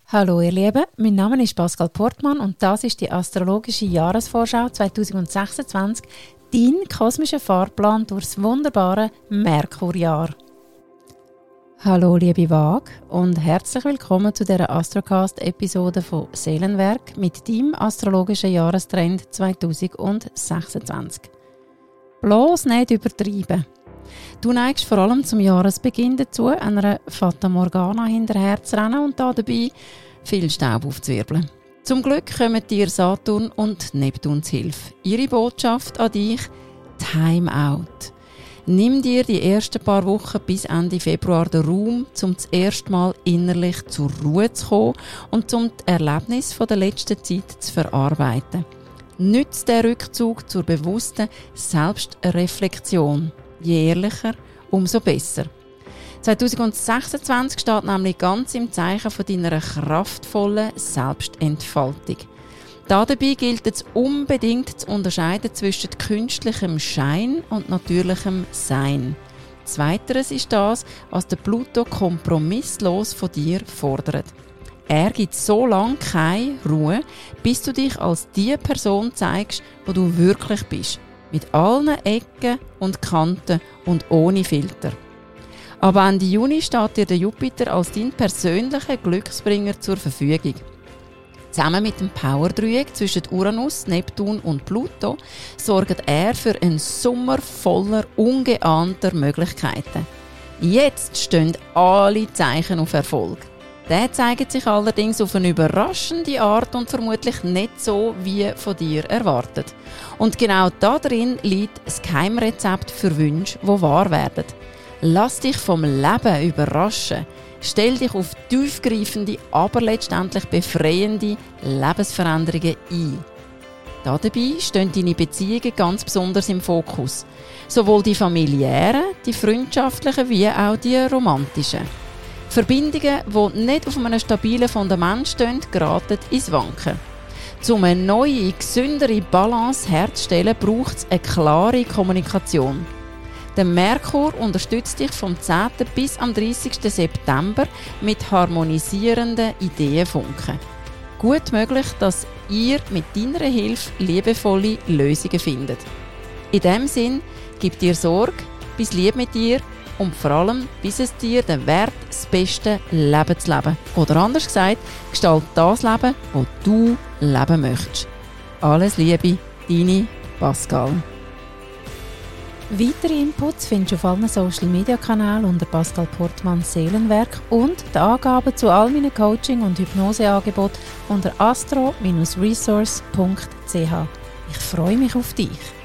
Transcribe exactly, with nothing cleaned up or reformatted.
Hallo ihr Lieben, mein Name ist Pascal Portmann und das ist die astrologische Jahresvorschau zwanzig sechsundzwanzig, dein kosmischer Fahrplan durchs wunderbare Merkurjahr. Hallo liebe Waage und herzlich willkommen zu dieser Astrocast-Episode von Seelenwerk mit deinem astrologischen Jahrestrend zwanzig sechsundzwanzig. Bloß nicht übertreiben. Du neigst vor allem zum Jahresbeginn dazu, einer Fata Morgana hinterher zu rennen und dabei viel Staub aufzuwirbeln. Zum Glück kommen dir Saturn und Neptun zu Hilfe. Ihre Botschaft an dich: Time out. Nimm dir die ersten paar Wochen bis Ende Februar den Raum, um das erste Mal innerlich zur Ruhe zu kommen und um das Erlebnis der letzten Zeit zu verarbeiten. Nütze den Rückzug zur bewussten Selbstreflexion. Je ehrlicher, umso besser. zwanzig sechsundzwanzig steht nämlich ganz im Zeichen von deiner kraftvollen Selbstentfaltung. Dabei gilt es unbedingt zu unterscheiden zwischen künstlichem Schein und natürlichem Sein. Zweiteres ist das, was der Pluto kompromisslos von dir fordert. Er gibt so lange keine Ruhe, bis du dich als die Person zeigst, die du wirklich bist. Mit allen Ecken und Kanten und ohne Filter. Ab Ende Juni steht dir der Jupiter als dein persönlicher Glücksbringer zur Verfügung. Zusammen mit dem Power-Dreieck zwischen Uranus, Neptun und Pluto sorgt er für einen Sommer voller ungeahnter Möglichkeiten. Jetzt stehen alle Zeichen auf Erfolg. Der zeigt sich allerdings auf eine überraschende Art und vermutlich nicht so, wie von dir erwartet. Und genau darin liegt das Geheimrezept für Wünsche, die wahr werden. Lass dich vom Leben überraschen. Stell dich auf tiefgreifende, aber letztendlich befreiende Lebensveränderungen ein. Dabei stehen deine Beziehungen ganz besonders im Fokus. Sowohl die familiären, die freundschaftlichen wie auch die romantischen. Verbindungen, die nicht auf einem stabilen Fundament stehen, geraten ins Wanken. Um eine neue, gesündere Balance herzustellen, braucht es eine klare Kommunikation. Der Merkur unterstützt dich vom zehnten bis am dreißigsten September mit harmonisierenden Ideenfunken. Gut möglich, dass ihr mit deiner Hilfe liebevolle Lösungen findet. In diesem Sinn, gib dir Sorge, bist lieb mit dir und vor allem, bis es dir den Wert, das beste Leben zu leben. Oder anders gesagt, gestalt das Leben, das du leben möchtest. Alles Liebe, deine Pascal. Weitere Inputs findest du auf allen Social Media Kanälen unter Pascal Portmann Seelenwerk und die Angaben zu all meinen Coaching- und Hypnoseangeboten unter astro Bindestrich resource Punkt c h. Ich freue mich auf dich.